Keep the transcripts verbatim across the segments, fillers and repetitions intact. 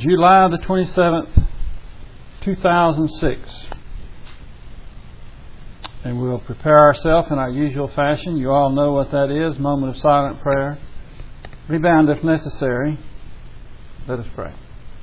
July the twenty-seventh, two thousand six. And we'll prepare ourselves in our usual fashion. You all know what that is. Moment of silent prayer. Rebound if necessary. Let us pray.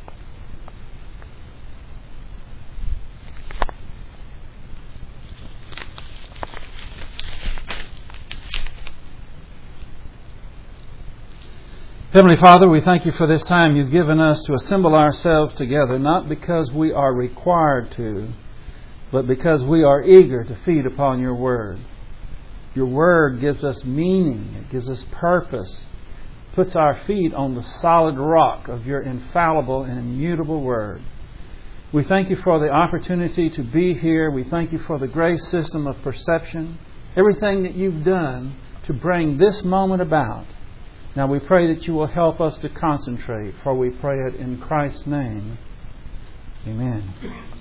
Heavenly Father, we thank you for this time you've given us to assemble ourselves together, not because we are required to, but because we are eager to feed upon your Word. Your Word gives us meaning, it gives us purpose, puts our feet on the solid rock of your infallible and immutable Word. We thank you for the opportunity to be here. We thank you for the grace system of perception, everything that you've done to bring this moment about. Now we pray that you will help us to concentrate, for we pray it in Christ's name. Amen.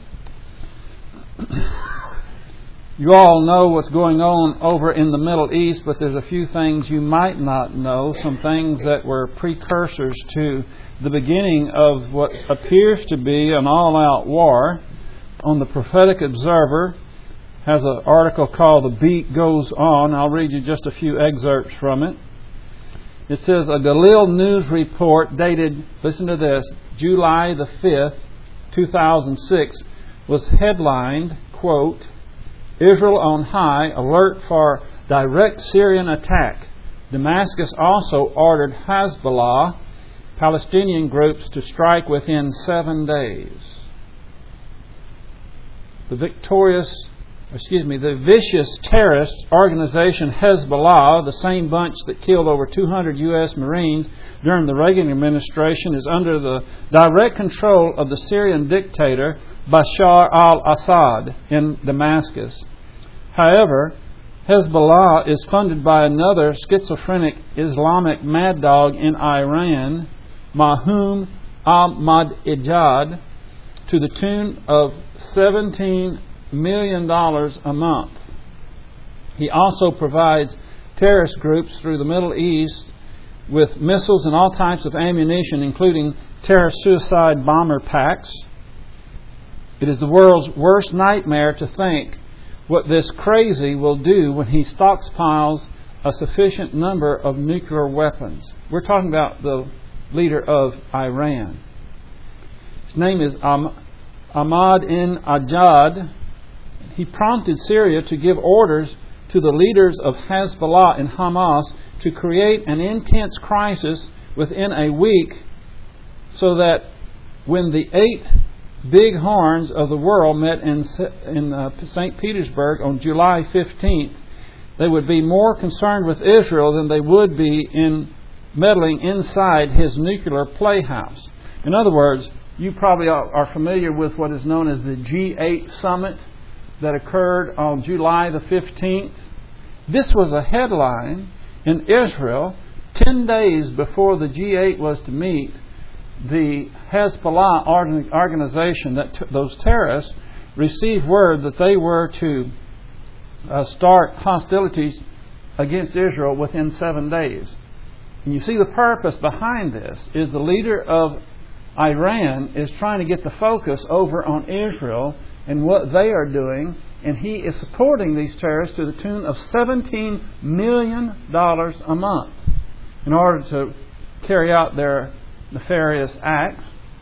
You all know what's going on over in the Middle East, but there's a few things you might not know, some things that were precursors to the beginning of what appears to be an all-out war. On the Prophetic Observer has an article called The Beat Goes On. I'll read you just a few excerpts from it. It says, a Galil News report dated, listen to this, July the fifth, two thousand six, was headlined, quote, Israel on high, alert for direct Syrian attack. Damascus also ordered Hezbollah, Palestinian groups, to strike within seven days. The victorious Excuse me, the vicious terrorist organization Hezbollah, the same bunch that killed over two hundred U S Marines during the Reagan administration, is under the direct control of the Syrian dictator Bashar al-Assad in Damascus. However, Hezbollah is funded by another schizophrenic Islamic mad dog in Iran, Mahmoud Ahmadinejad, to the tune of seventeen million dollars a month. He also provides terrorist groups through the Middle East with missiles and all types of ammunition, including terrorist suicide bomber packs. It is the world's worst nightmare to think what this crazy will do when he stockpiles a sufficient number of nuclear weapons. We're talking about the leader of Iran. His name is Ahmadinejad. He prompted Syria to give orders to the leaders of Hezbollah and Hamas to create an intense crisis within a week, so that when the eight big horns of the world met in, in uh, Saint Petersburg on July fifteenth, they would be more concerned with Israel than they would be in meddling inside his nuclear playhouse. In other words, you probably are familiar with what is known as the G eight summit that occurred on July the fifteenth. This was a headline in Israel ten days before the G eight was to meet. The Hezbollah organization, that t- those terrorists, received word that they were to uh, start hostilities against Israel within seven days. And you see the purpose behind this is the leader of Iran is trying to get the focus over on Israel and what they are doing, and he is supporting these terrorists to the tune of seventeen million dollars a month in order to carry out their nefarious acts.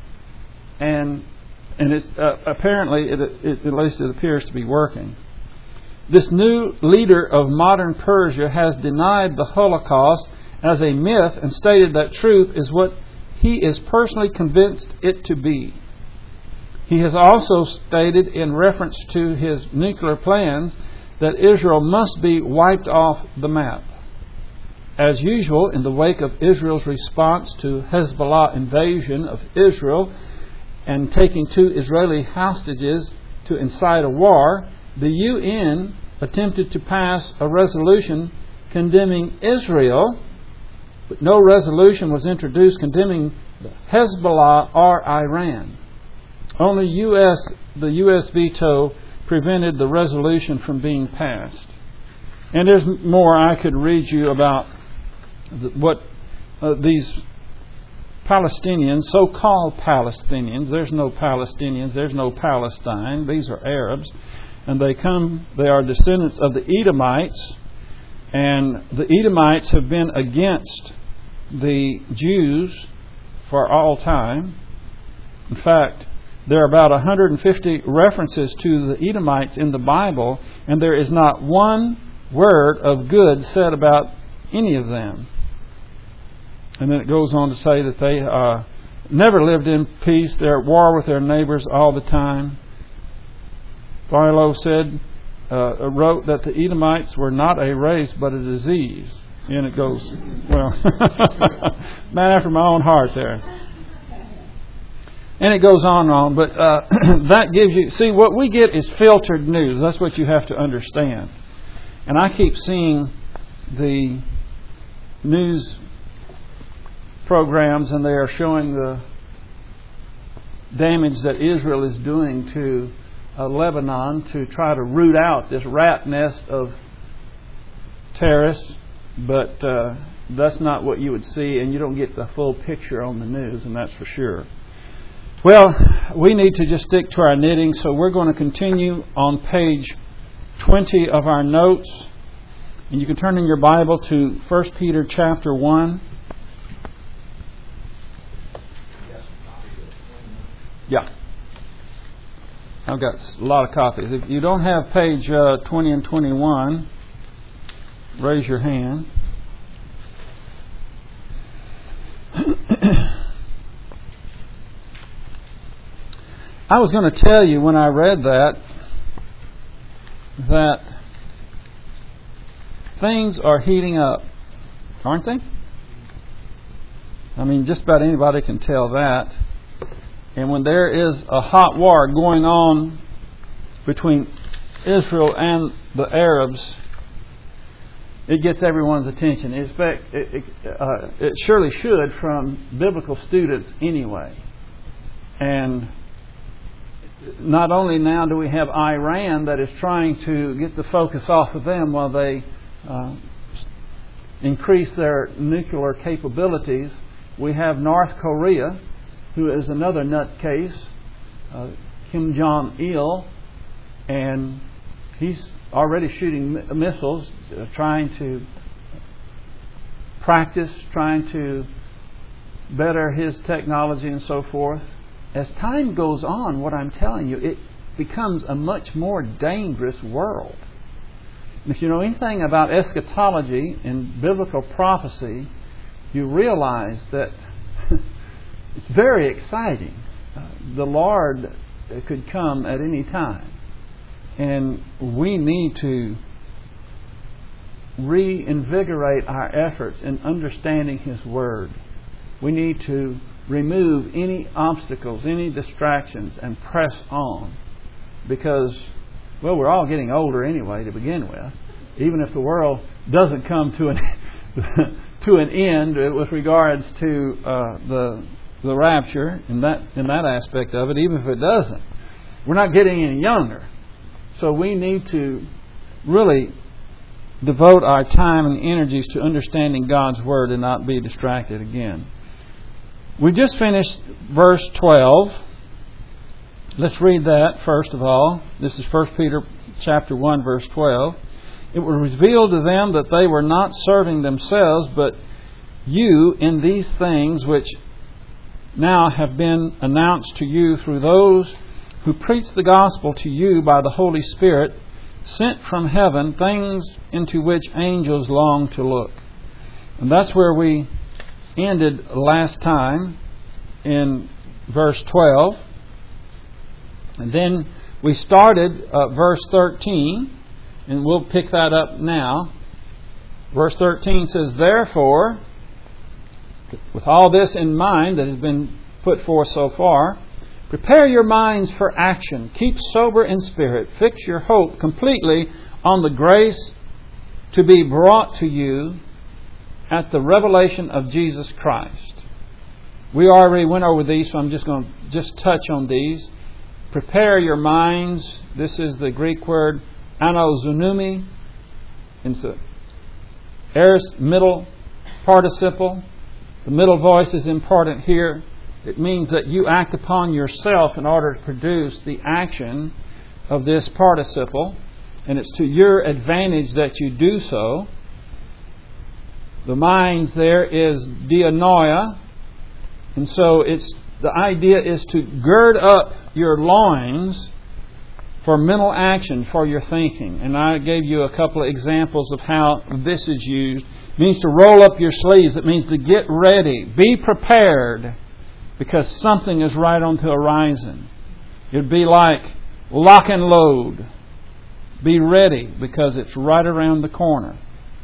And and it's uh, apparently, it, it, at least it appears to be working. This new leader of modern Persia has denied the Holocaust as a myth and stated that truth is what he is personally convinced it to be. He has also stated, in reference to his nuclear plans, that Israel must be wiped off the map. As usual, in the wake of Israel's response to Hezbollah invasion of Israel and taking two Israeli hostages to incite a war, the U N attempted to pass a resolution condemning Israel, but no resolution was introduced condemning Hezbollah or Iran. Only U S the U S veto prevented the resolution from being passed. And there's more I could read you about the, what uh, these Palestinians, so-called Palestinians. There's no Palestinians. There's no Palestine. These are Arabs. And they come, they are descendants of the Edomites. And the Edomites have been against the Jews for all time. In fact, there are about one hundred fifty references to the Edomites in the Bible, and there is not one word of good said about any of them. And then it goes on to say that they uh, never lived in peace. They're at war with their neighbors all the time. Philo said, uh, wrote that the Edomites were not a race but a disease. And it goes, well, man after my own heart there. And it goes on and on. But uh, that gives you, see, what we get is filtered news. That's what you have to understand. And I keep seeing the news programs, and they are showing the damage that Israel is doing to uh, Lebanon to try to root out this rat nest of terrorists. But uh, that's not what you would see, and you don't get the full picture on the news, and that's for sure. Well, we need to just stick to our knitting, so we're going to continue on page twenty of our notes. And you can turn in your Bible to First Peter chapter one. Yeah. I've got a lot of copies. If you don't have page uh, twenty and twenty-one, raise your hand. I was going to tell you when I read that, that things are heating up, aren't they? I mean, just about anybody can tell that. And when there is a hot war going on between Israel and the Arabs, it gets everyone's attention. In fact, it, it, uh, it surely should from biblical students anyway. And not only now do we have Iran that is trying to get the focus off of them while they uh, increase their nuclear capabilities, we have North Korea, who is another nutcase, uh, Kim Jong-il, and he's already shooting m- missiles, uh, trying to practice, trying to better his technology and so forth. As time goes on, what I'm telling you, it becomes a much more dangerous world. And if you know anything about eschatology and biblical prophecy, you realize that it's very exciting. Uh, the Lord could come at any time. And we need to reinvigorate our efforts in understanding His Word. We need to remove any obstacles, any distractions, and press on. Because, well, we're all getting older anyway to begin with. Even if the world doesn't come to an to an end with regards to uh, the the rapture in that in that aspect of it, even if it doesn't, we're not getting any younger. So we need to really devote our time and energies to understanding God's Word and not be distracted again. We just finished verse twelve. Let's read that first of all. This is First Peter chapter one, verse twelve. It was revealed to them that they were not serving themselves, but you in these things which now have been announced to you through those who preach the gospel to you by the Holy Spirit, sent from heaven, things into which angels long to look. And that's where we ended last time, in verse twelve. And then we started uh, verse thirteen, and we'll pick that up now. Verse thirteen says, therefore, with all this in mind that has been put forth so far, prepare your minds for action. Keep sober in spirit. Fix your hope completely on the grace to be brought to you at the revelation of Jesus Christ. We already went over these, so I'm just going to just touch on these. Prepare your minds. This is the Greek word anozunumi. It's the aorist middle participle. The middle voice is important here. It means that you act upon yourself in order to produce the action of this participle, and it's to your advantage that you do so. The minds there is dianoia, and so it's the idea is to gird up your loins for mental action, for your thinking. And I gave you a couple of examples of how this is used. It means to roll up your sleeves. It means to get ready. Be prepared, because something is right on the horizon. It would be like lock and load. Be ready, because it's right around the corner.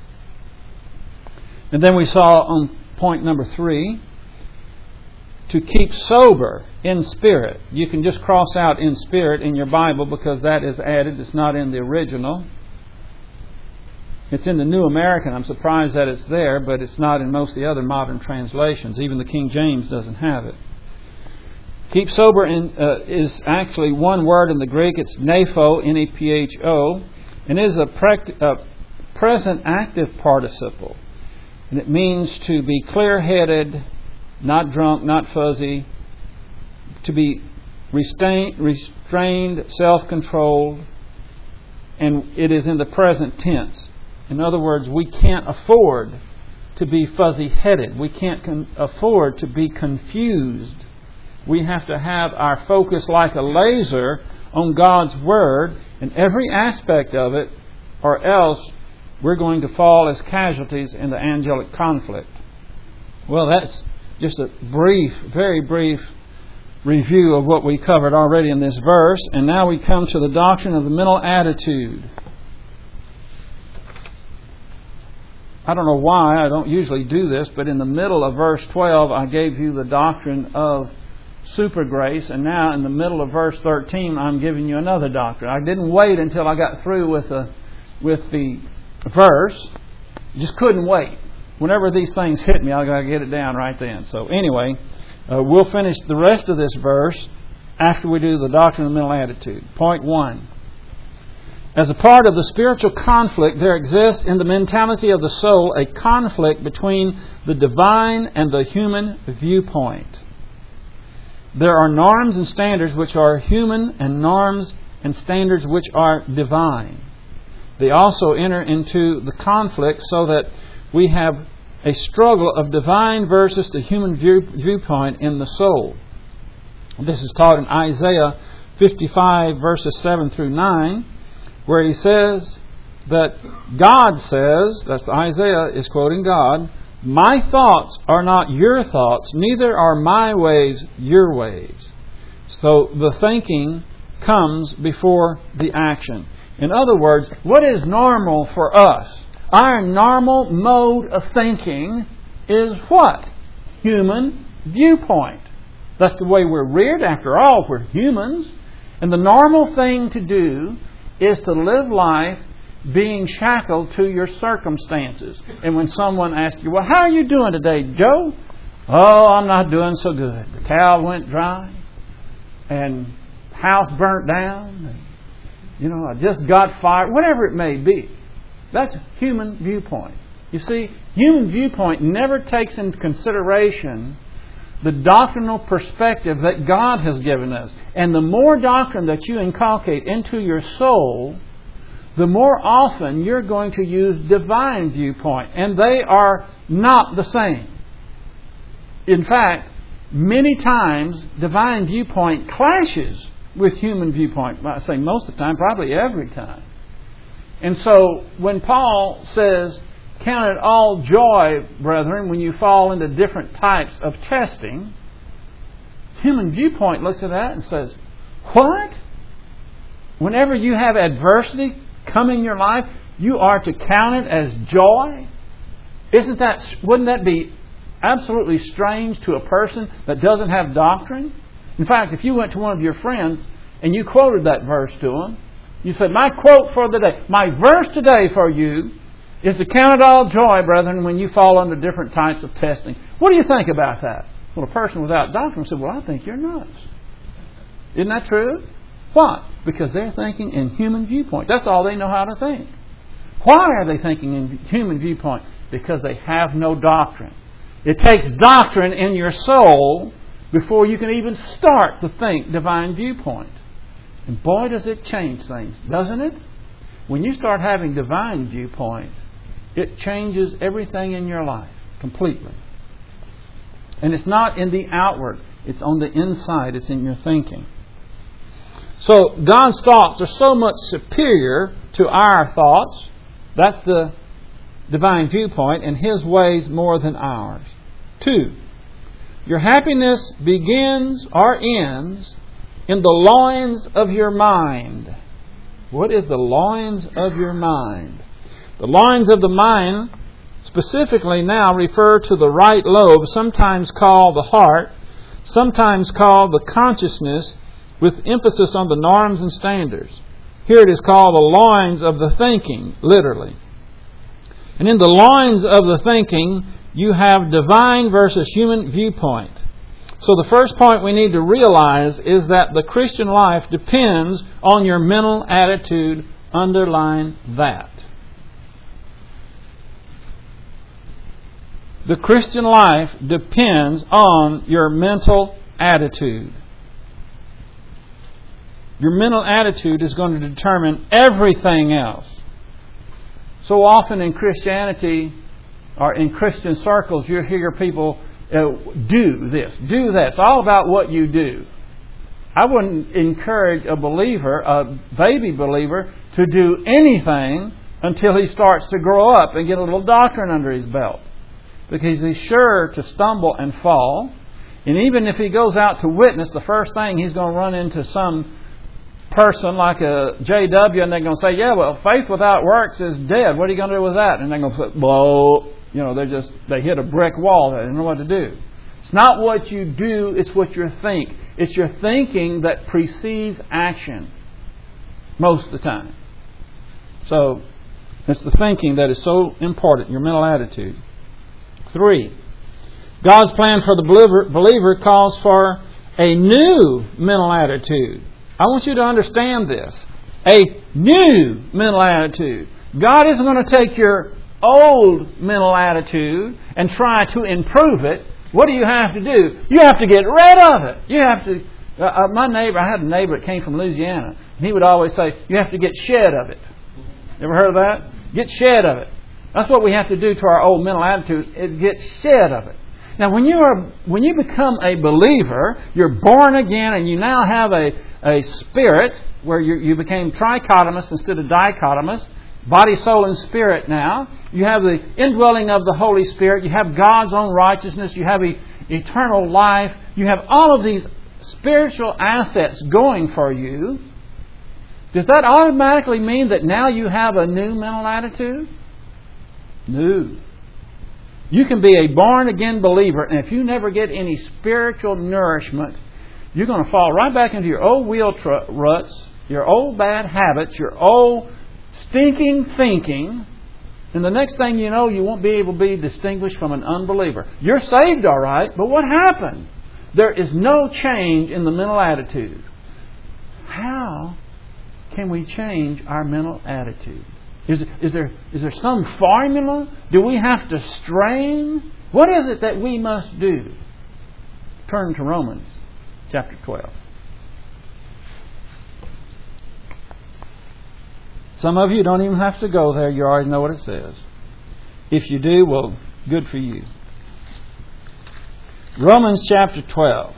And then we saw on point number three, to keep sober in spirit. You can just cross out in spirit in your Bible because that is added. It's not in the original. It's in the New American. I'm surprised that it's there, but it's not in most of the other modern translations. Even the King James doesn't have it. Keep sober in, uh, is actually one word in the Greek. It's nepho, N E P H O, and is a prect- uh, present active participle. And it means to be clear-headed, not drunk, not fuzzy, to be restrained, restrained, self-controlled, and it is in the present tense. In other words, we can't afford to be fuzzy-headed. We can't con- afford to be confused. We have to have our focus like a laser on God's Word in every aspect of it, or else we're going to fall as casualties in the angelic conflict. Well, that's just a brief, very brief review of what we covered already in this verse. And now we come to the doctrine of the mental attitude. I don't know why, I don't usually do this, but in the middle of verse twelve, I gave you the doctrine of super grace, and now in the middle of verse thirteen, I'm giving you another doctrine. I didn't wait until I got through with the, with the verse. Just couldn't wait. Whenever these things hit me, I've got to get it down right then. So anyway, uh, we'll finish the rest of this verse after we do the doctrine of mental attitude. Point one. As a part of the spiritual conflict, there exists in the mentality of the soul a conflict between the divine and the human viewpoint. There are norms and standards which are human and norms and standards which are divine. They also enter into the conflict so that we have a struggle of divine versus the human view, viewpoint in the soul. This is taught in Isaiah fifty-five verses seven through nine, where he says that God says, that's Isaiah is quoting God, "My thoughts are not your thoughts, neither are my ways your ways." So the thinking comes before the action. In other words, what is normal for us? Our normal mode of thinking is what? Human viewpoint. That's the way we're reared. After all, we're humans. And the normal thing to do is to live life being shackled to your circumstances. And when someone asks you, "Well, how are you doing today, Joe?" "Oh, I'm not doing so good. The cow went dry, and house burnt down, and, you know, I just got fired." Whatever it may be. That's human viewpoint. You see, human viewpoint never takes into consideration the doctrinal perspective that God has given us. And the more doctrine that you inculcate into your soul, the more often you're going to use divine viewpoint. And they are not the same. In fact, many times divine viewpoint clashes with human viewpoint. I say most of the time, probably every time. And so when Paul says, "Count it all joy, brethren, when you fall into different types of testing," human viewpoint looks at that and says, "What? Whenever you have adversity come in your life, you are to count it as joy?" Isn't that, wouldn't that be absolutely strange to a person that doesn't have doctrine? In fact, if you went to one of your friends and you quoted that verse to them, you said, "My quote for the day, my verse today for you is to count it all joy, brethren, when you fall under different types of testing." What do you think about that? Well, a person without doctrine said, "Well, I think you're nuts." Isn't that true? Why? Because they're thinking in human viewpoint. That's all they know how to think. Why are they thinking in human viewpoint? Because they have no doctrine. It takes doctrine in your soul before you can even start to think divine viewpoint. And boy, does it change things, doesn't it? When you start having divine viewpoint, it changes everything in your life completely. And it's not in the outward. It's on the inside. It's in your thinking. So God's thoughts are so much superior to our thoughts. That's the divine viewpoint, and His ways more than ours. Two, your happiness begins or ends in the loins of your mind. What is the loins of your mind? The loins of the mind specifically now refer to the right lobe, sometimes called the heart, sometimes called the consciousness, with emphasis on the norms and standards. Here it is called the loins of the thinking, literally. And in the loins of the thinking, you have divine versus human viewpoint. So the first point we need to realize is that the Christian life depends on your mental attitude. Underline that. The Christian life depends on your mental attitude. Your mental attitude is going to determine everything else. So often in Christianity, or in Christian circles, you hear people uh, do this, do that. It's all about what you do. I wouldn't encourage a believer, a baby believer, to do anything until he starts to grow up and get a little doctrine under his belt. Because he's sure to stumble and fall. And even if he goes out to witness, the first thing he's going to run into some person like a J W, and they're going to say, yeah, well, faith without works is dead. What are you going to do with that? And they're going to say, well, you know, they're just, they hit a brick wall. They don't know what to do. It's not what you do, it's what you think. It's your thinking that precedes action most of the time. So, it's the thinking that is so important, your mental attitude. Three, God's plan for the believer, believer calls for a new mental attitude. I want you to understand this. A new mental attitude. God isn't going to take your old mental attitude and try to improve it. What do you have to do? You have to get rid of it. You have to... Uh, uh, my neighbor, I had a neighbor that came from Louisiana, and he would always say, you have to get shed of it. Ever heard of that? Get shed of it. That's what we have to do to our old mental attitude, is get shed of it. Now, when you are, when you become a believer, you're born again, and you now have a, a spirit where you, you became trichotomous instead of dichotomous, body, soul, and spirit now. You have the indwelling of the Holy Spirit. You have God's own righteousness. You have e- eternal life. You have all of these spiritual assets going for you. Does that automatically mean that now you have a new mental attitude? No. You can be a born-again believer, and if you never get any spiritual nourishment, you're going to fall right back into your old wheel tr- ruts, your old bad habits, your old stinking thinking, and the next thing you know, you won't be able to be distinguished from an unbeliever. You're saved, all right, but what happened? There is no change in the mental attitude. How can we change our mental attitude? Is, is there is there some formula? Do we have to strain? What is it that we must do? Turn to Romans chapter twelve. Some of you don't even have to go there. You already know what it says. If you do, well, good for you. Romans chapter twelve.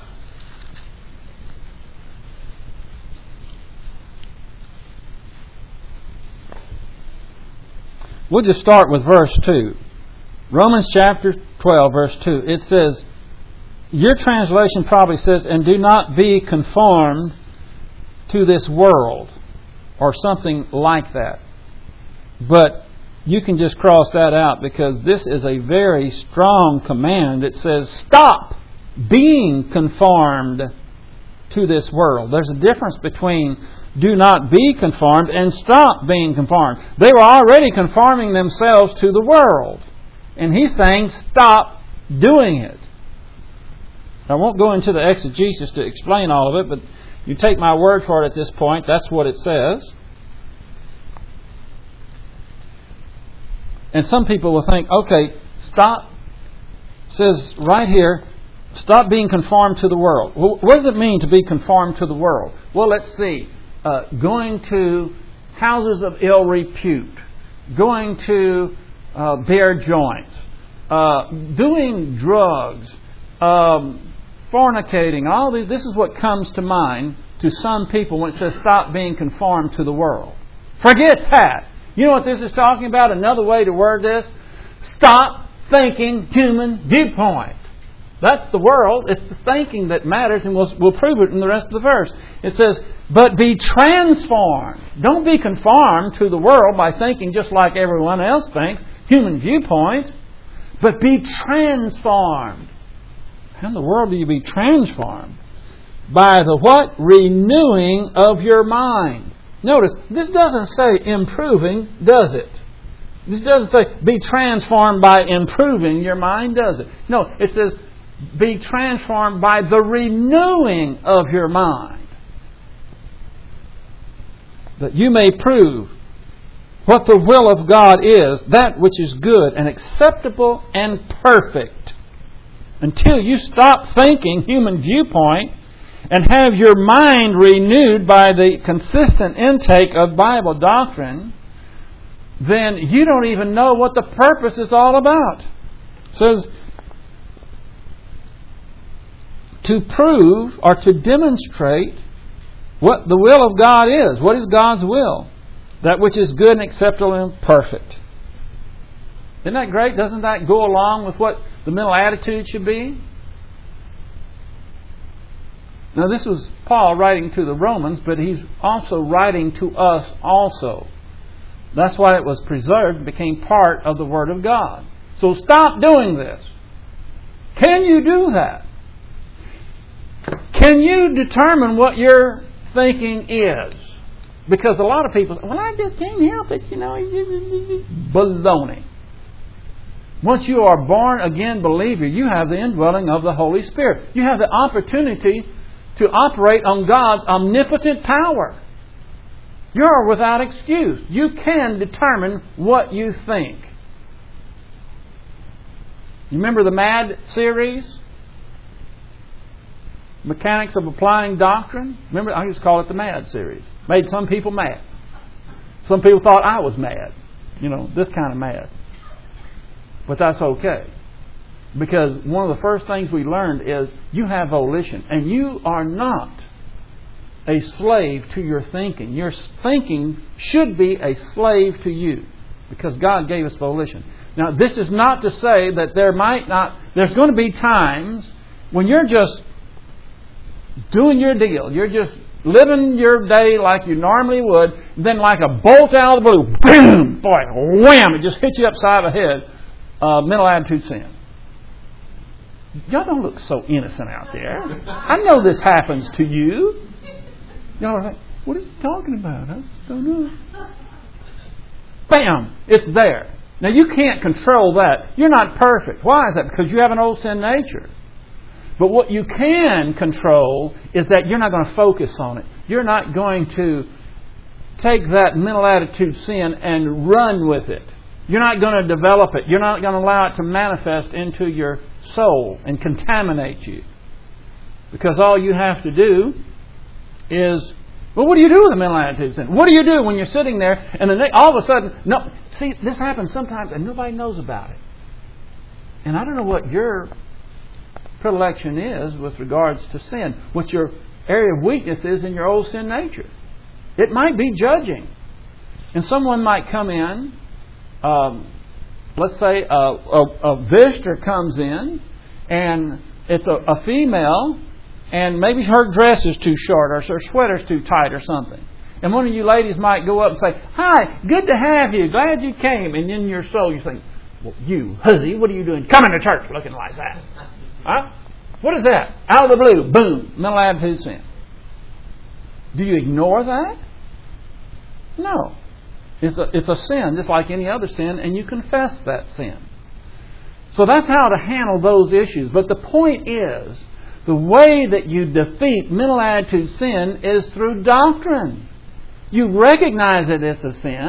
We'll just start with verse two. Romans chapter twelve, verse two. It says, your translation probably says, and do not be conformed to this world, or something like that. But you can just cross that out, because this is a very strong command. It says, stop being conformed to this world. There's a difference between do not be conformed and stop being conformed. They were already conforming themselves to the world. And he's saying, stop doing it. I won't go into the exegesis to explain all of it, but you take my word for it at this point. That's what it says. And some people will think, okay, stop says right here, stop being conformed to the world. Well, what does it mean to be conformed to the world? Well, let's see. Uh, going to houses of ill repute, going to uh, bare joints, uh, doing drugs, um, fornicating, all these. This is what comes to mind to some people when it says stop being conformed to the world. Forget that. You know what this is talking about? Another way to word this? Stop thinking human viewpoint. That's the world. It's the thinking that matters, and we'll, we'll prove it in the rest of the verse. It says, but be transformed. Don't be conformed to the world by thinking just like everyone else thinks, human viewpoint, but be transformed. How in the world do you be transformed? By the what? Renewing of your mind. Notice, this doesn't say improving, does it? This doesn't say be transformed by improving your mind, does it? No, it says be transformed by the renewing of your mind, that you may prove what the will of God is, that which is good and acceptable and perfect. Until you stop thinking human viewpoint and have your mind renewed by the consistent intake of Bible doctrine, then you don't even know what the purpose is all about. It says, to prove or to demonstrate what the will of God is. What is God's will? That which is good and acceptable and perfect. Isn't that great? Doesn't that go along with what the mental attitude should be? Now, this was Paul writing to the Romans, but he's also writing to us also. That's why it was preserved and became part of the Word of God. So stop doing this. Can you do that? Can you determine what your thinking is? Because a lot of people say, well, I just can't help it, you know. Baloney. Once you are born again believer, you have the indwelling of the Holy Spirit. You have the opportunity to operate on God's omnipotent power. You're without excuse. You can determine what you think. You remember the MAD series? Mechanics of Applying Doctrine? Remember, I just call it the MAD series. Made some people mad. Some people thought I was mad. You know, this kind of mad. But that's okay. Because one of the first things we learned is you have volition. And you are not a slave to your thinking. Your thinking should be a slave to you. Because God gave us volition. Now, this is not to say that there might not... There's going to be times when you're just doing your deal. You're just living your day like you normally would. Then like a bolt out of the blue, boom! Boy, wham! It just hits you upside the head. Uh, mental attitude sin. Y'all don't look so innocent out there. I know this happens to you. Y'all are like, what are you talking about? I don't know. Bam! It's there. Now you can't control that. You're not perfect. Why is that? Because you have an old sin nature. But what you can control is that you're not going to focus on it. You're not going to take that mental attitude sin and run with it. You're not going to develop it. You're not going to allow it to manifest into your soul and contaminate you. Because all you have to do is, well, what do you do with a mental attitude sin? What do you do when you're sitting there and then all of a sudden, no, see, this happens sometimes and nobody knows about it. And I don't know what your predilection is with regards to sin, what your area of weakness is in your old sin nature. It might be judging. And someone might come in, um, let's say a, a, a visitor comes in and it's a, a female and maybe her dress is too short or her sweater's too tight or something. And one of you ladies might go up and say, hi, good to have you, glad you came. And in your soul you think, well, you hussy, what are you doing coming to church looking like that? Huh? What is that? Out of the blue, boom, mental attitude sin. Do you ignore that? No. It's a, it's a sin, just like any other sin, and you confess that sin. So that's how to handle those issues. But the point is, the way that you defeat mental attitude sin is through doctrine. You recognize it as a sin,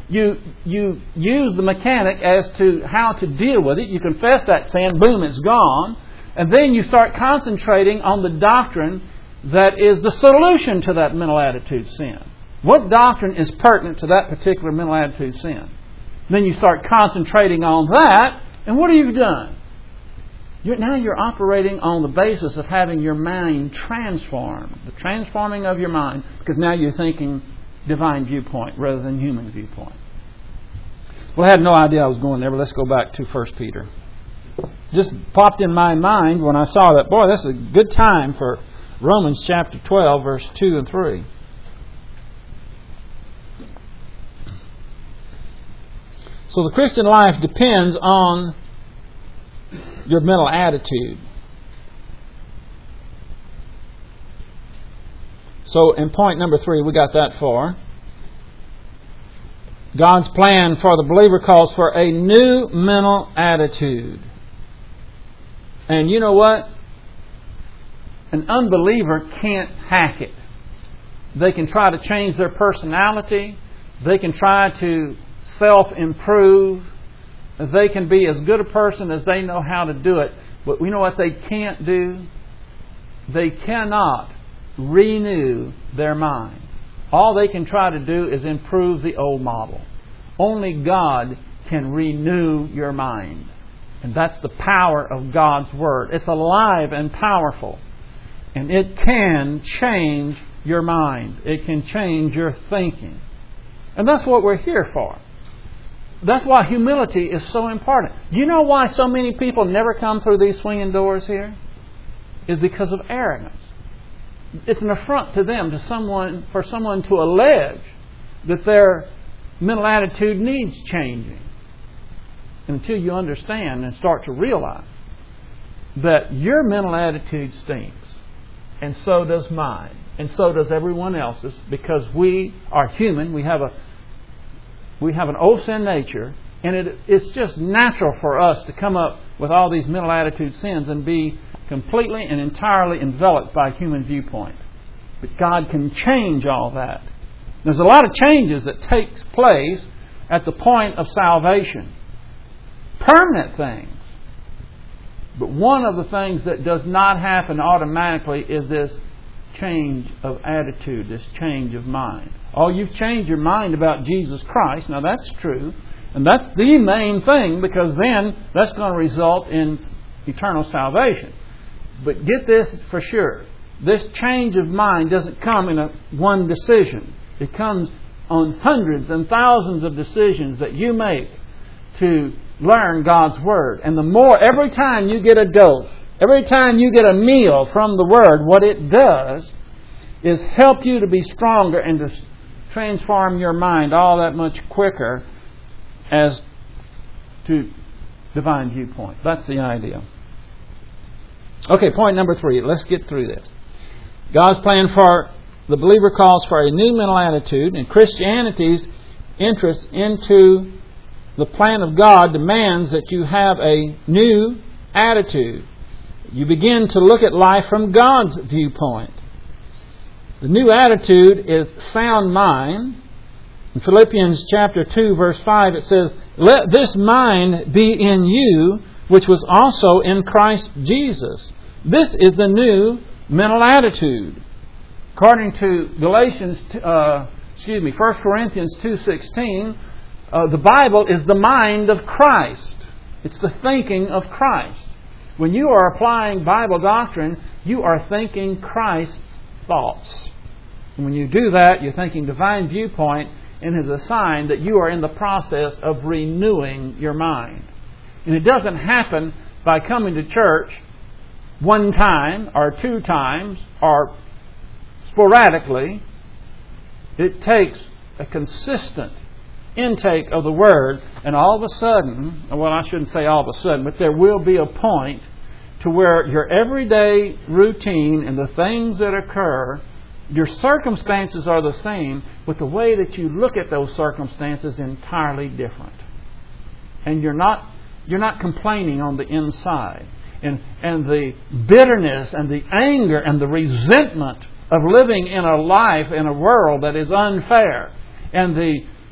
you you use the mechanic as to how to deal with it. You confess that sin, boom, it's gone. And then you start concentrating on the doctrine that is the solution to that mental attitude sin. What doctrine is pertinent to that particular mental attitude sin? Then you start concentrating on that, and what have you done? You're, now you're operating on the basis of having your mind transformed. The transforming of your mind, because now you're thinking divine viewpoint rather than human viewpoint. Well, I had no idea I was going there, but let's go back to First Peter. Just popped in my mind when I saw that, boy, that's a good time for Romans chapter twelve, verse two and three. So the Christian life depends on your mental attitude. So in point number three, we got that far. God's plan for the believer calls for a new mental attitude. And you know what? An unbeliever can't hack it. They can try to change their personality. They can try to self-improve. They can be as good a person as they know how to do it. But you know what they can't do? They cannot renew their mind. All they can try to do is improve the old model. Only God can renew your mind. And that's the power of God's Word. It's alive and powerful. And it can change your mind. It can change your thinking. And that's what we're here for. That's why humility is so important. Do you know why so many people never come through these swinging doors here? It's because of arrogance. It's an affront to them, to someone, for someone to allege that their mental attitude needs changing. Until you understand and start to realize that your mental attitude stinks. And so does mine. And so does everyone else's. Because we are human. We have a we have an old sin nature. And it, it's just natural for us to come up with all these mental attitude sins and be completely and entirely enveloped by human viewpoint. But God can change all that. There's a lot of changes that takes place at the point of salvation. Permanent things. But one of the things that does not happen automatically is this change of attitude, this change of mind. Oh, you've changed your mind about Jesus Christ. Now that's true. And that's the main thing, because then that's going to result in eternal salvation. But get this for sure. This change of mind doesn't come in a one decision. It comes on hundreds and thousands of decisions that you make to learn God's Word. And the more, every time you get a dose, every time you get a meal from the Word, what it does is help you to be stronger and to transform your mind all that much quicker as to divine viewpoint. That's the idea. Okay, point number three. Let's get through this. God's plan for the believer calls for a new mental attitude, and Christianity's interest into the plan of God demands that you have a new attitude. You begin to look at life from God's viewpoint. The new attitude is sound mind. In Philippians chapter two, verse five, it says, "Let this mind be in you, which was also in Christ Jesus." This is the new mental attitude. According to Galatians, uh, excuse me, First Corinthians two sixteen, uh, the Bible is the mind of Christ. It's the thinking of Christ. When you are applying Bible doctrine, you are thinking Christ's thoughts. And when you do that, you're thinking divine viewpoint, and it is a sign that you are in the process of renewing your mind. And it doesn't happen by coming to church one time or two times or sporadically. It takes a consistent intake of the Word, and all of a sudden, well, I shouldn't say all of a sudden, but there will be a point to where your everyday routine and the things that occur, your circumstances are the same, but the way that you look at those circumstances is entirely different. And you're not you're not complaining on the inside. And and the bitterness and the anger and the resentment of living in a life, in a world that is unfair, and the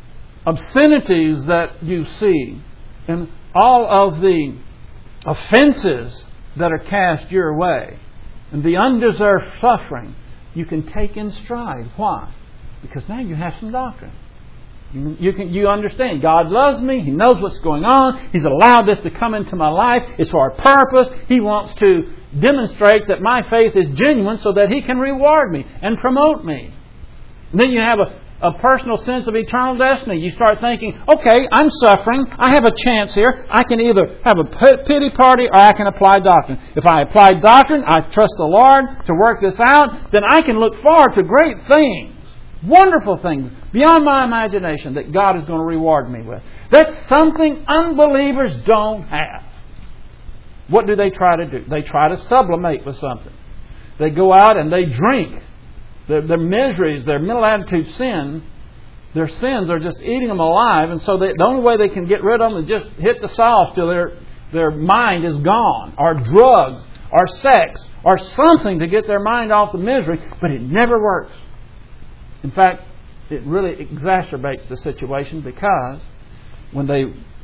obscenities that you see and all of the offenses that are cast your way and the undeserved suffering, you can take in stride. Why? Because now you have some doctrine. You, you, can, you understand God loves me. He knows what's going on. He's allowed this to come into my life. It's for a purpose. He wants to demonstrate that my faith is genuine so that He can reward me and promote me. And then you have a, a personal sense of eternal destiny. You start thinking, okay, I'm suffering. I have a chance here. I can either have a pity party or I can apply doctrine. If I apply doctrine, I trust the Lord to work this out, then I can look forward to great things. Wonderful things beyond my imagination that God is going to reward me with. That's something unbelievers don't have. What do they try to do? They try to sublimate with something. They go out and they drink. Their, their miseries, their mental attitude sin, their sins are just eating them alive. And so they, the only way they can get rid of them is just hit the sauce till their, their mind is gone. Or drugs, or sex, or something to get their mind off the misery. But it never works. In fact, it really exacerbates the situation because when they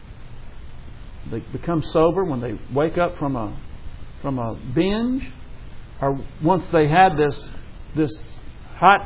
they become sober, when they wake up from a from a binge, or once they had this this hot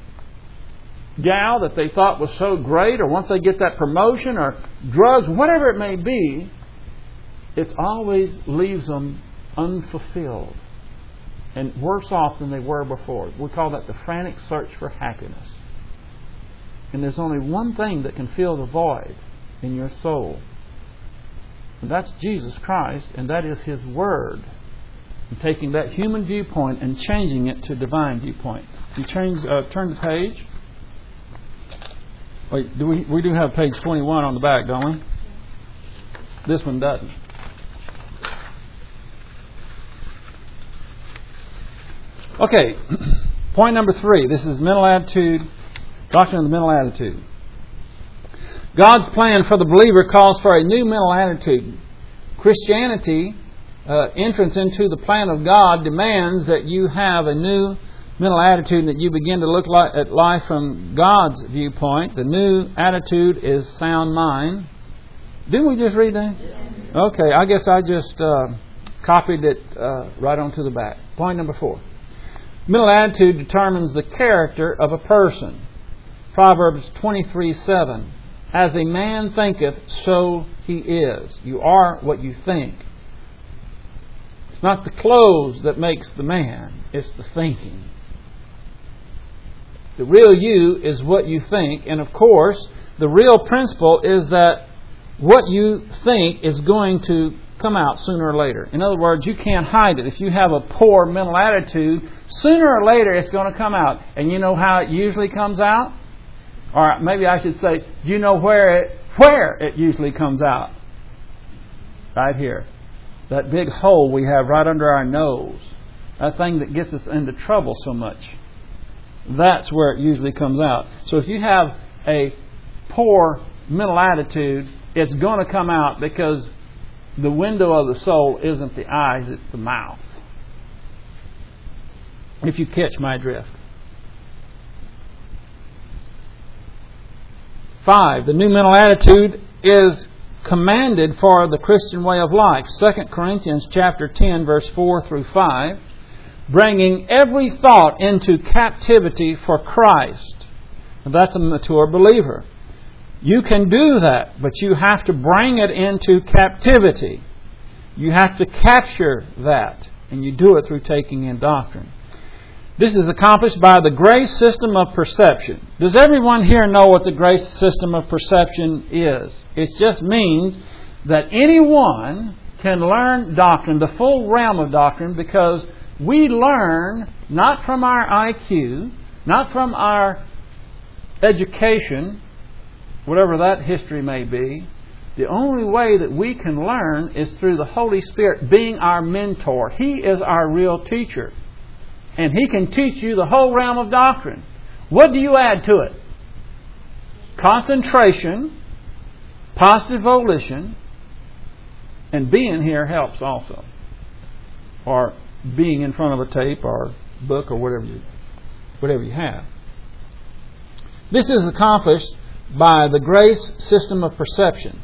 gal that they thought was so great, or once they get that promotion or drugs, whatever it may be, it always leaves them unfulfilled and worse off than they were before. We call that the frantic search for happiness. And there's only one thing that can fill the void in your soul. And that's Jesus Christ, and that is His Word. And taking that human viewpoint and changing it to divine viewpoint. If you change, uh, turn the page. Wait, do we, we do have page twenty-one on the back, don't we? This one doesn't. Okay, point number three. This is mental attitude, doctrine of the mental attitude. God's plan for the believer calls for a new mental attitude. Christianity, uh, entrance into the plan of God, demands that you have a new mental attitude and that you begin to look at life from God's viewpoint. The new attitude is sound mind. Didn't we just read that? Okay, I guess I just uh, copied it uh, right onto the back. Point number four. Mental attitude determines the character of a person. Proverbs twenty-three seven. As a man thinketh, so he is. You are what you think. It's not the clothes that makes the man. It's the thinking. The real you is what you think. And of course, the real principle is that what you think is going to come out sooner or later. In other words, you can't hide it. If you have a poor mental attitude, sooner or later it's going to come out. And you know how it usually comes out? Or maybe I should say, do you know where it where it usually comes out? Right here. That big hole we have right under our nose. That thing that gets us into trouble so much. That's where it usually comes out. So if you have a poor mental attitude, it's going to come out because the window of the soul isn't the eyes, it's the mouth. If you catch my drift. Five, the new mental attitude is commanded for the Christian way of life. Second Corinthians chapter ten, verse four through five. Bringing every thought into captivity for Christ. And that's a mature believer. You can do that, but you have to bring it into captivity. You have to capture that, and you do it through taking in doctrine. This is accomplished by the grace system of perception. Does everyone here know what the grace system of perception is? It just means that anyone can learn doctrine, the full realm of doctrine, because we learn not from our I Q, not from our education, whatever that history may be. The only way that we can learn is through the Holy Spirit being our mentor. He is our real teacher. And He can teach you the whole realm of doctrine. What do you add to it? Concentration, positive volition, and being here helps also. Or being in front of a tape or book or whatever you, whatever you have. This is accomplished by the grace system of perception.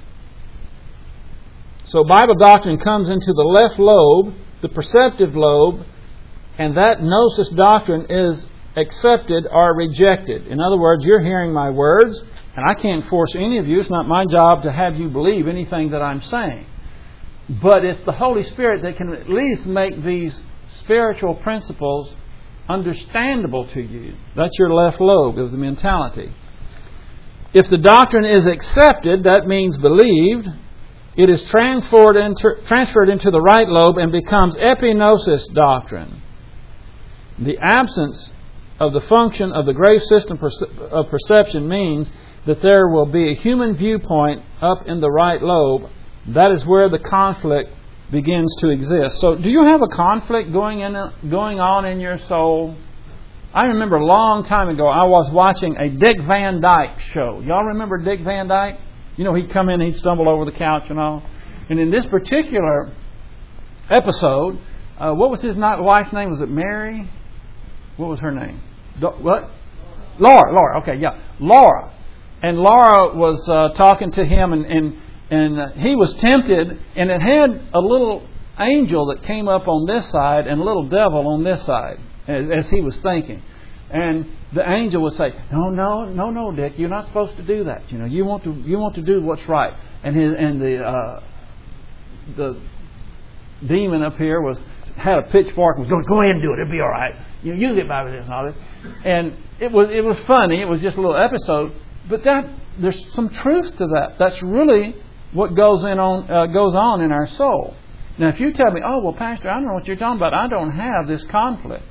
So Bible doctrine comes into the left lobe, the perceptive lobe, and that gnosis doctrine is accepted or rejected. In other words, you're hearing my words, and I can't force any of you. It's not my job to have you believe anything that I'm saying. But it's the Holy Spirit that can at least make these spiritual principles understandable to you. That's your left lobe of the mentality. If the doctrine is accepted, that means believed, it is transferred into, transferred into the right lobe and becomes epignosis doctrine. The absence of the function of the grace system of perception means that there will be a human viewpoint up in the right lobe. That is where the conflict begins to exist. So, do you have a conflict going in, going on in your soul? I remember a long time ago, I was watching a Dick Van Dyke show. Y'all remember Dick Van Dyke? You know, he'd come in and he'd stumble over the couch and all. And in this particular episode, uh, what was his wife's name? Was it Mary? What was her name? Do, what? Laura. Laura. Okay, yeah. Laura. And Laura was uh, talking to him, and, and, and uh, he was tempted, and it had a little angel that came up on this side and a little devil on this side, as, as he was thinking. And the angel would say, "No, no, no, no, Dick, you're not supposed to do that. You know, you want to, you want to do what's right." And his, and the uh, the demon up here was had a pitchfork and was going, "Go ahead and do it. It'll be all right. You, you get by with this and all this." And it was it was funny. It was just a little episode, but that there's some truth to that. That's really what goes in on uh, goes on in our soul. Now, if you tell me, "Oh, well, Pastor, I don't know what you're talking about. I don't have this conflict,"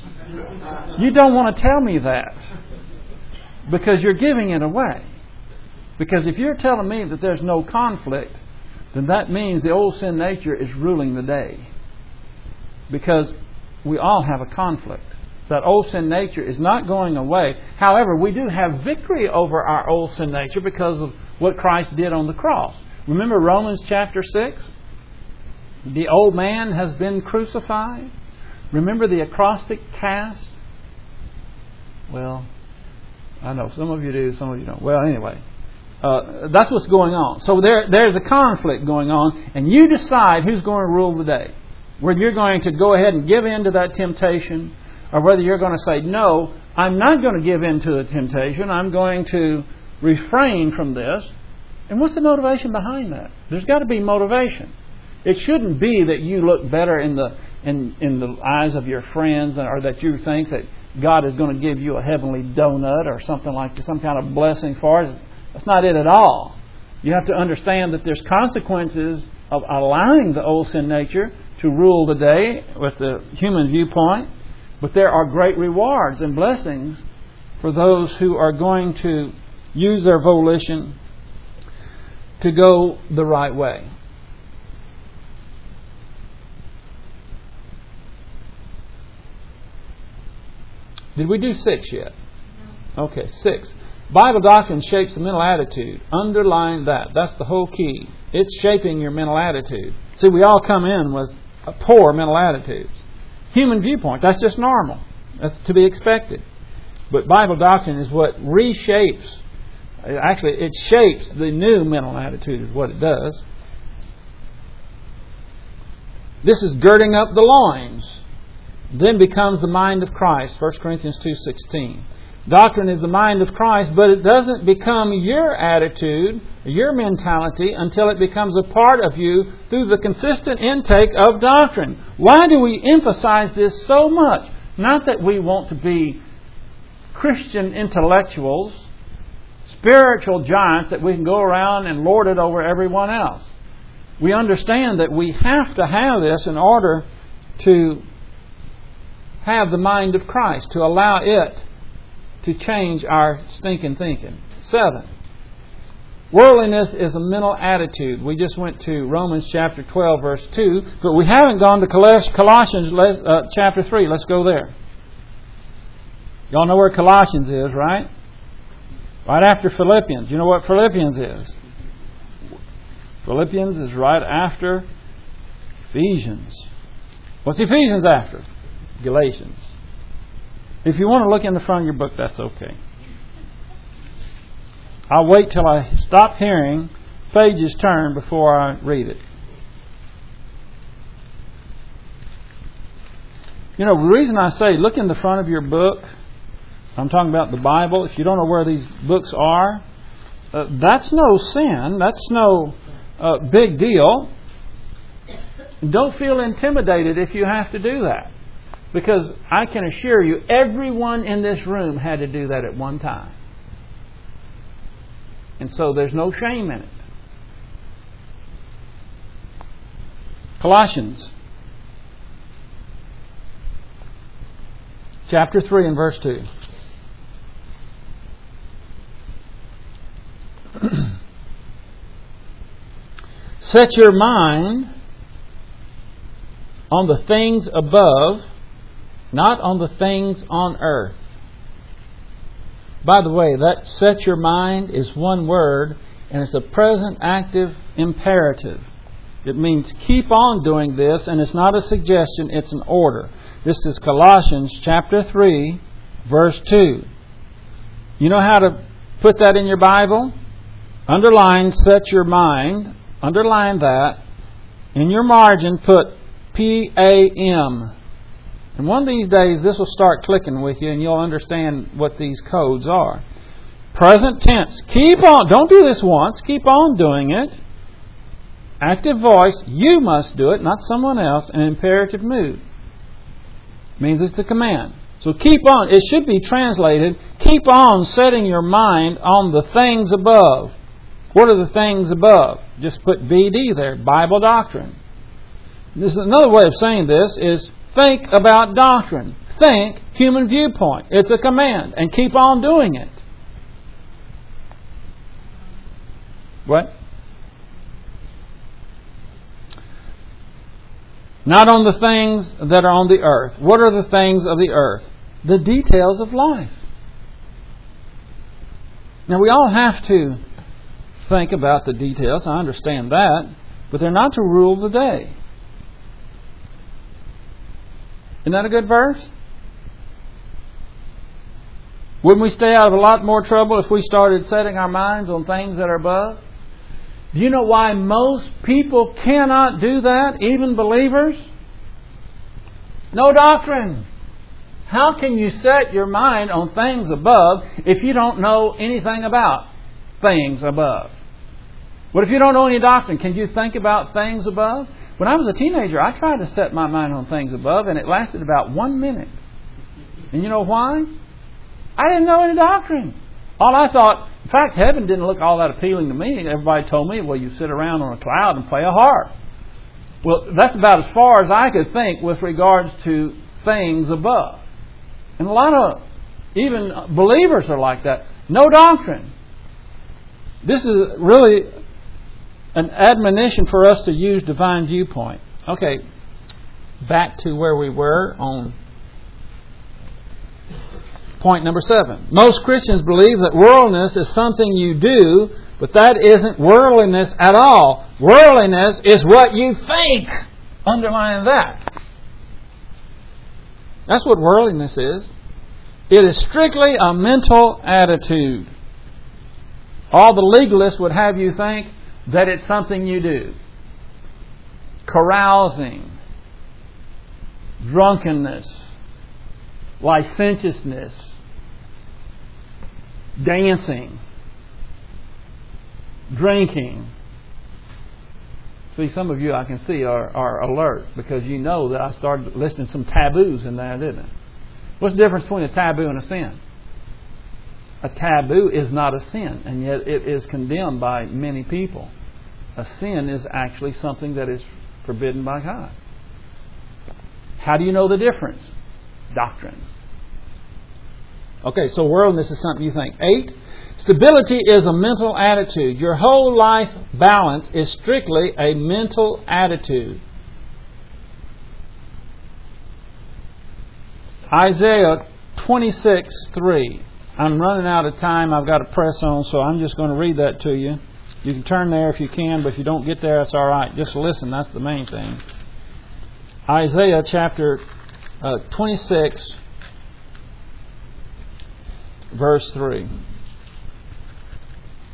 you don't want to tell me that, because you're giving it away. Because if you're telling me that there's no conflict, then that means the old sin nature is ruling the day. Because we all have a conflict. That old sin nature is not going away. However, we do have victory over our old sin nature because of what Christ did on the cross. Remember Romans chapter six? The old man has been crucified. Remember the acrostic cast? Well, I know some of you do, some of you don't. Well, anyway, uh, that's what's going on. So there, there's a conflict going on, and you decide who's going to rule the day. Whether you're going to go ahead and give in to that temptation, or whether you're going to say, "No, I'm not going to give in to the temptation. I'm going to refrain from this." And what's the motivation behind that? There's got to be motivation. It shouldn't be that you look better in the in, in the eyes of your friends, or that you think that God is going to give you a heavenly donut or something like that, some kind of blessing for it. That's not it at all. You have to understand that there's consequences of allowing the old sin nature to rule the day with the human viewpoint. But there are great rewards and blessings for those who are going to use their volition to go the right way. Did we do six yet? Okay, six. Bible doctrine shapes the mental attitude. Underline that. That's the whole key. It's shaping your mental attitude. See, we all come in with poor mental attitudes. Human viewpoint, that's just normal. That's to be expected. But Bible doctrine is what reshapes, actually it shapes the new mental attitude is what it does. This is girding up the loins. Then becomes the mind of Christ, First Corinthians two sixteen. Doctrine is the mind of Christ, but it doesn't become your attitude, your mentality, until it becomes a part of you through the consistent intake of doctrine. Why do we emphasize this so much? Not that we want to be Christian intellectuals, spiritual giants that we can go around and lord it over everyone else. We understand that we have to have this in order to have the mind of Christ, to allow it to change our stinking thinking. Seven. Worldliness is a mental attitude. We just went to Romans chapter twelve, verse two, but we haven't gone to Colossians uh, chapter three. Let's go there. Y'all know where Colossians is, right? Right after Philippians. You know what Philippians is? Philippians is right after Ephesians. What's Ephesians after? Galatians. If you want to look in the front of your book, that's okay. I'll wait till I stop hearing pages turn before I read it. You know, the reason I say look in the front of your book, I'm talking about the Bible. If you don't know where these books are, uh, that's no sin. That's no uh, big deal. Don't feel intimidated if you have to do that. Because I can assure you, everyone in this room had to do that at one time. And so there's no shame in it. Colossians chapter three and verse two. Set your mind on the things above, not on the things on earth. By the way, that set your mind is one word, and it's a present active imperative. It means keep on doing this, and it's not a suggestion, it's an order. This is Colossians chapter three, verse two. You know how to put that in your Bible? Underline, set your mind. Underline that. In your margin, put P A M. And one of these days, this will start clicking with you, and you'll understand what these codes are. Present tense. Keep on. Don't do this once. Keep on doing it. Active voice. You must do it, not someone else. An imperative mood. Means it's the command. So keep on. It should be translated, keep on setting your mind on the things above. What are the things above? Just put B D there. Bible doctrine. This is another way of saying this is think about doctrine. Think human viewpoint. It's a command. And keep on doing it. What? Not on the things that are on the earth. What are the things of the earth? The details of life. Now we all have to think about the details. I understand that. But they're not to rule the day. Isn't that a good verse? Wouldn't we stay out of a lot more trouble if we started setting our minds on things that are above? Do you know why most people cannot do that, even believers? No doctrine. How can you set your mind on things above if you don't know anything about things above? What if you don't know any doctrine? Can you think about things above? When I was a teenager, I tried to set my mind on things above, and it lasted about one minute. And you know why? I didn't know any doctrine. All I thought, in fact, heaven didn't look all that appealing to me. Everybody told me, well, you sit around on a cloud and play a harp. Well, that's about as far as I could think with regards to things above. And a lot of even believers are like that. No doctrine. This is really an admonition for us to use divine viewpoint. Okay, back to where we were on point number seven. Most Christians believe that worldliness is something you do, but that isn't worldliness at all. Worldliness is what you think. Underline that. That's what worldliness is. It is strictly a mental attitude. All the legalists would have you think that it's something you do. Carousing, drunkenness, licentiousness, dancing, drinking. See, some of you I can see are, are alert because you know that I started listing some taboos in there, didn't I? What's the difference between a taboo and a sin? A taboo is not a sin, and yet it is condemned by many people. A sin is actually something that is forbidden by God. How do you know the difference? Doctrine. Okay, so worldliness is something you think. Eight, stability is a mental attitude. Your whole life balance is strictly a mental attitude. Isaiah twenty-six three. I'm running out of time. I've got to press on, so I'm just going to read that to you. You can turn there if you can, but if you don't get there, that's all right. Just listen. That's the main thing. Isaiah chapter uh, twenty-six, verse three.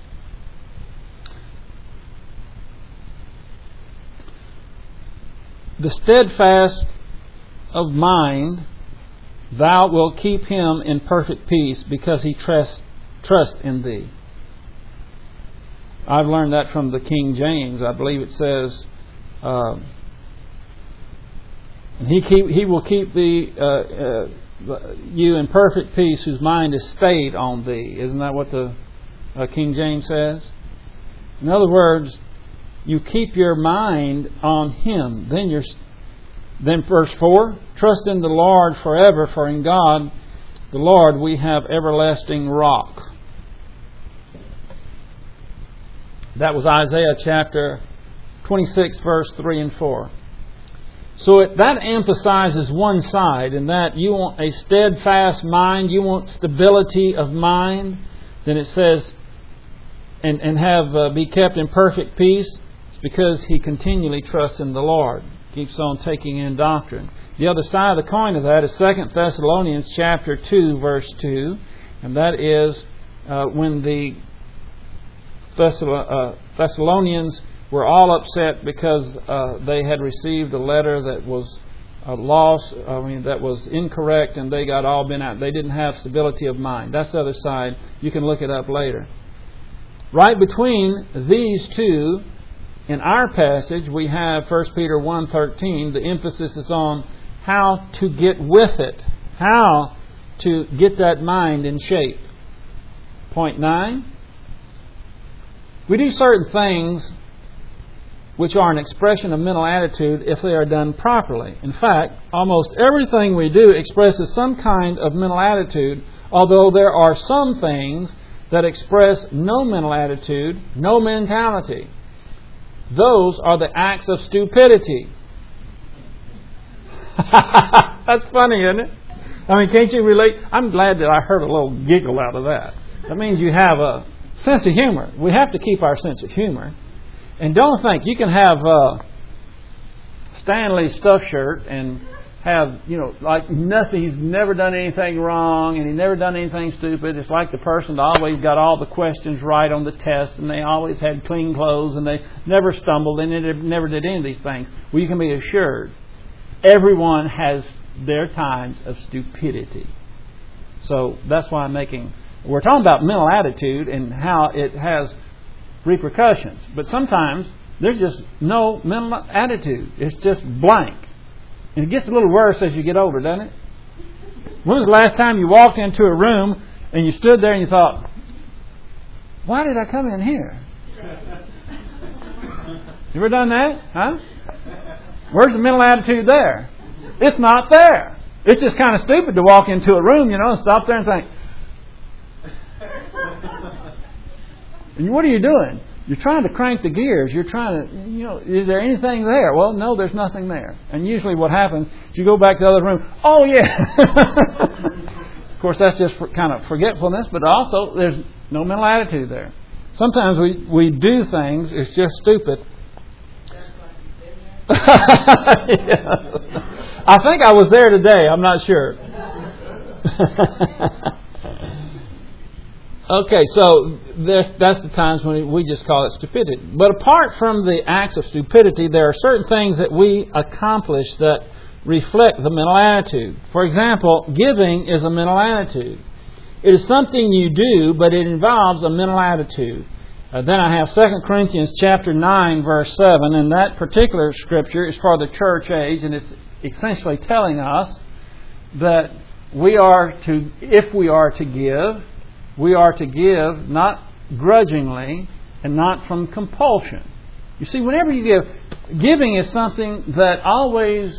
the steadfast of mind, thou wilt keep him in perfect peace, because he trust trust in thee. I've learned that from the King James. I believe it says, uh, he keep he will keep thee uh, uh, you in perfect peace, whose mind is stayed on thee. Isn't that what the uh, King James says? In other words, you keep your mind on Him. Then you're then verse four, trust in the Lord forever, for in God the Lord we have everlasting rock. That was Isaiah chapter twenty-six, verse three and four. So it, that emphasizes one side, in that you want a steadfast mind, you want stability of mind. Then it says, and, and have uh, be kept in perfect peace. It's because he continually trusts in the Lord. Keeps on taking in doctrine. The other side of the coin of that is Second Thessalonians chapter two, verse two. And that is uh, when the Thessalonians were all upset because uh, they had received a letter that was a loss, I mean, that was incorrect, and they got all bent out. They didn't have stability of mind. That's the other side. You can look it up later. Right between these two, in our passage, we have First Peter one thirteen. The emphasis is on how to get with it, how to get that mind in shape. Point nine. We do certain things which are an expression of mental attitude if they are done properly. In fact, almost everything we do expresses some kind of mental attitude, although there are some things that express no mental attitude, no mentality. Those are the acts of stupidity. That's funny, isn't it? I mean, can't you relate? I'm glad that I heard a little giggle out of that. That means you have a sense of humor. We have to keep our sense of humor. And don't think you can have uh, Stanley's stuffed shirt and have, you know, like nothing. He's never done anything wrong and he's never done anything stupid. It's like the person that always got all the questions right on the test, and they always had clean clothes and they never stumbled and they never did any of these things. Well, you can be assured everyone has their times of stupidity. So that's why I'm making... We're talking about mental attitude and how it has repercussions. But sometimes there's just no mental attitude. It's just blank. And it gets a little worse as you get older, doesn't it? When was the last time you walked into a room and you stood there and you thought, why did I come in here? You ever done that? Huh? Where's the mental attitude there? It's not there. It's just kind of stupid to walk into a room, you know, and stop there and think, and what are you doing? You're trying to crank the gears. You're trying to, you know, is there anything there? Well, no, there's nothing there. And usually what happens is you go back to the other room. Oh, yeah. Of course, that's just for kind of forgetfulness, but also there's no mental attitude there. Sometimes we, we do things, it's just stupid. Yeah. I think I was there today. I'm not sure. Okay, so that's the times when we just call it stupidity. But apart from the acts of stupidity, there are certain things that we accomplish that reflect the mental attitude. For example, giving is a mental attitude. It is something you do, but it involves a mental attitude. Uh, then I have Second Corinthians chapter nine, verse seven, and that particular scripture is for the church age, and it's essentially telling us that we are to, if we are to give, we are to give not grudgingly and not from compulsion. You see, whenever you give, giving is something that always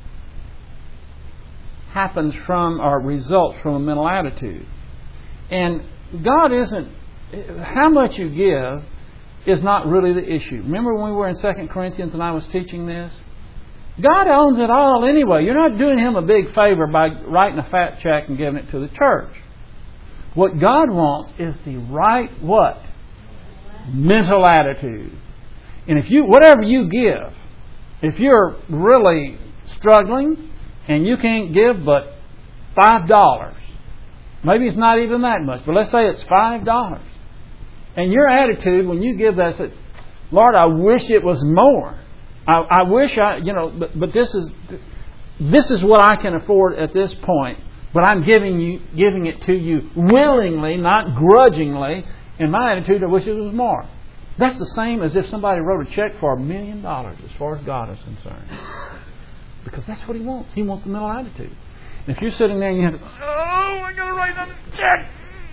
happens from or results from a mental attitude. And God isn't, how much you give is not really the issue. Remember when we were in Second Corinthians and I was teaching this? God owns it all anyway. You're not doing Him a big favor by writing a fat check and giving it to the church. What God wants is the right what? Mental attitude. And if you, whatever you give, if you're really struggling and you can't give but five dollars, maybe it's not even that much, but let's say it's five dollars. And your attitude when you give that, say, Lord, I wish it was more. I, I wish I, you know, but, but this is this is what I can afford at this point. But I'm giving you, giving it to you willingly, not grudgingly. In my attitude, I wish it was more. That's the same as if somebody wrote a check for a million dollars, as far as God is concerned. Because that's what He wants. He wants the mental attitude. And if you're sitting there and you have to, oh, I got to write on the check.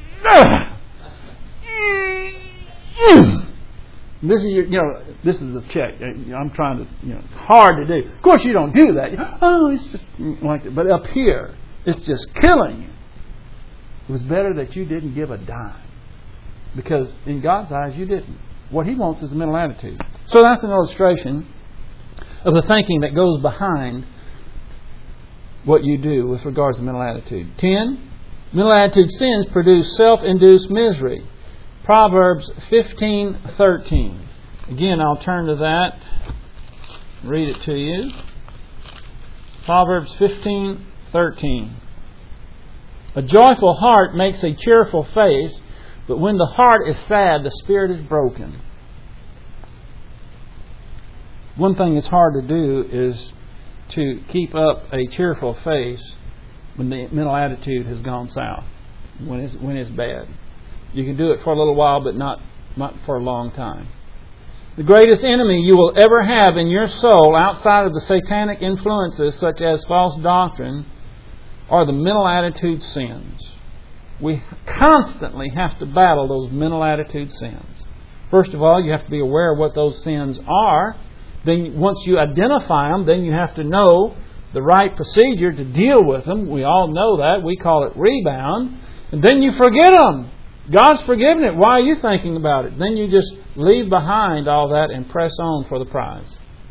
This is your, you know, this is the check. I'm trying to, you know, it's hard to do. Of course, you don't do that. Oh, it's just like that. But up here, it's just killing you. It was better that you didn't give a dime. Because in God's eyes, you didn't. What He wants is a mental attitude. So that's an illustration of the thinking that goes behind what you do with regards to mental attitude. Ten, mental attitude sins produce self-induced misery. Proverbs fifteen thirteen. Again, I'll turn to that. Read it to you. Proverbs fifteen thirteen. A joyful heart makes a cheerful face, but when the heart is sad, the spirit is broken. One thing that's hard to do is to keep up a cheerful face when the mental attitude has gone south, when it's, when it's bad. You can do it for a little while, but not, not for a long time. The greatest enemy you will ever have in your soul, outside of the satanic influences such as false doctrine, are the mental attitude sins. We constantly have to battle those mental attitude sins. First of all, you have to be aware of what those sins are. Then once you identify them, then you have to know the right procedure to deal with them. We all know that. We call it rebound. And then you forget them. God's forgiven it. Why are you thinking about it? Then you just leave behind all that and press on for the prize.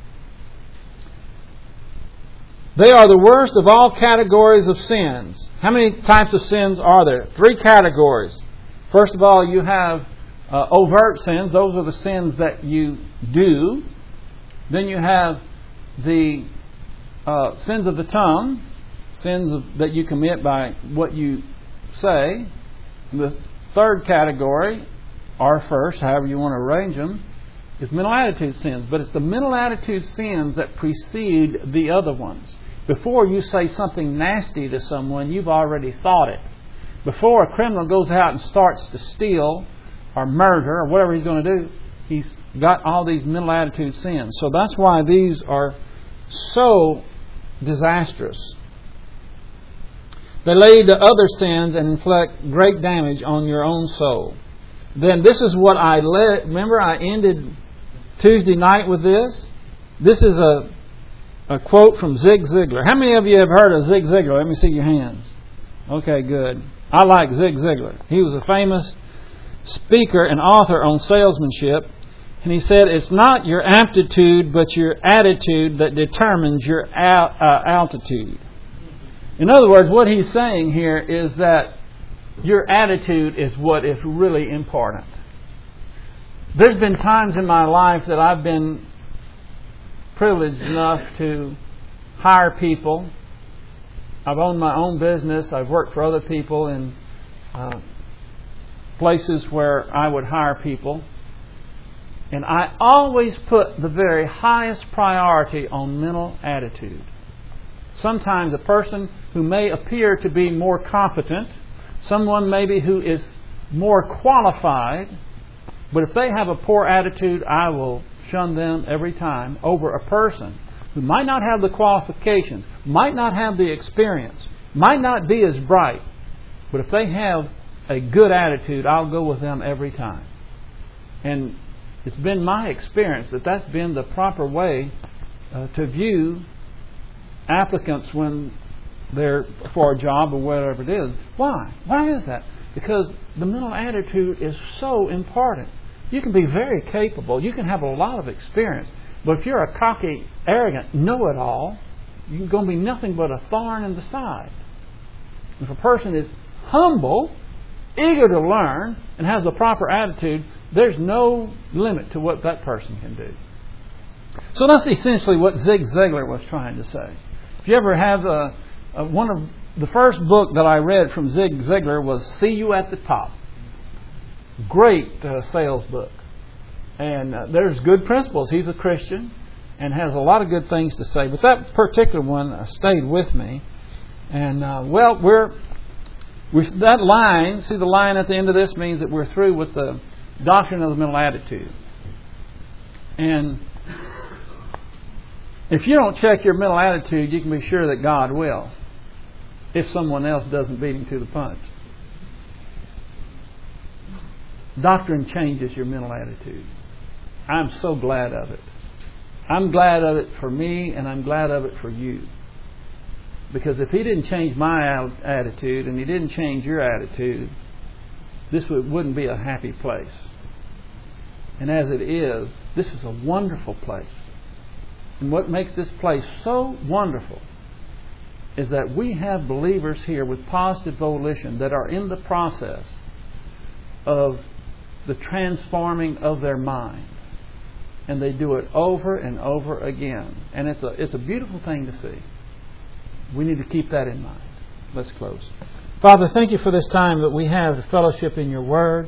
They are the worst of all categories of sins. How many types of sins are there? Three categories. First of all, you have uh, overt sins. Those are the sins that you do. Then you have the uh, sins of the tongue, sins of, that you commit by what you say. The third category, or first, however you want to arrange them, is mental attitude sins. But it's the mental attitude sins that precede the other ones. Before you say something nasty to someone, you've already thought it. Before a criminal goes out and starts to steal or murder or whatever he's going to do, he's got all these mental attitude sins. So that's why these are so disastrous. They lead to other sins and inflict great damage on your own soul. Then this is what I led. Remember, I ended Tuesday night with this. This is a a quote from Zig Ziglar. How many of you have heard of Zig Ziglar? Let me see your hands. Okay, good. I like Zig Ziglar. He was a famous speaker and author on salesmanship. And he said, it's not your aptitude, but your attitude that determines your al- uh, altitude. In other words, what he's saying here is that your attitude is what is really important. There's been times in my life that I've been privileged enough to hire people. I've owned my own business. I've worked for other people in uh, places where I would hire people. And I always put the very highest priority on mental attitude. Sometimes a person who may appear to be more competent, someone maybe who is more qualified, but if they have a poor attitude, I will shun them every time over a person who might not have the qualifications, might not have the experience, might not be as bright, but if they have a good attitude, I'll go with them every time. And it's been my experience that that's been the proper way uh, to view applicants when they're for a job or whatever it is. Why? Why is that? Because the mental attitude is so important. You can be very capable. You can have a lot of experience. But if you're a cocky, arrogant know-it-all, you're going to be nothing but a thorn in the side. If a person is humble, eager to learn, and has the proper attitude, there's no limit to what that person can do. So that's essentially what Zig Ziglar was trying to say. If you ever have a, a, one of the first book that I read from Zig Ziglar was See You at the Top. Great uh, sales book. And uh, there's good principles. He's a Christian. and has a lot of good things to say. But that particular one uh, stayed with me. And, uh, well, we're, we're that line, see the line at the end of this means that we're through with the doctrine of the mental attitude. And if you don't check your mental attitude, you can be sure that God will, if someone else doesn't beat him to the punch. Doctrine changes your mental attitude. I'm so glad of it. I'm glad of it for me, and I'm glad of it for you. Because if He didn't change my attitude, and He didn't change your attitude, this wouldn't be a happy place. And as it is, this is a wonderful place. And what makes this place so wonderful is that we have believers here with positive volition that are in the process of the transforming of their mind. And they do it over and over again. And it's a, it's a beautiful thing to see. We need to keep that in mind. Let's close. Father, thank you for this time that we have to fellowship in your Word.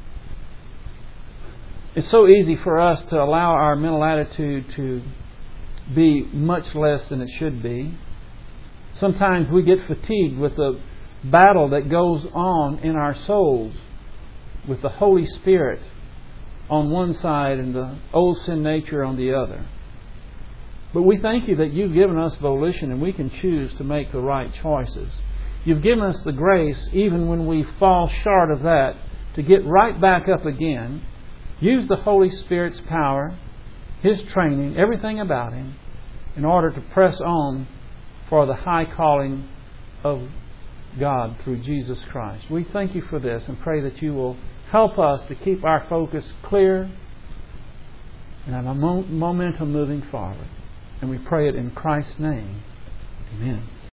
It's so easy for us to allow our mental attitude to be much less than it should be. Sometimes we get fatigued with the battle that goes on in our souls with the Holy Spirit on one side and the old sin nature on the other. But we thank you that you've given us volition and we can choose to make the right choices. You've given us the grace, even when we fall short of that, to get right back up again. Use the Holy Spirit's power, His training, everything about Him, in order to press on for the high calling of God through Jesus Christ. We thank you for this and pray that you will help us to keep our focus clear and our momentum moving forward. And we pray it in Christ's name. Amen.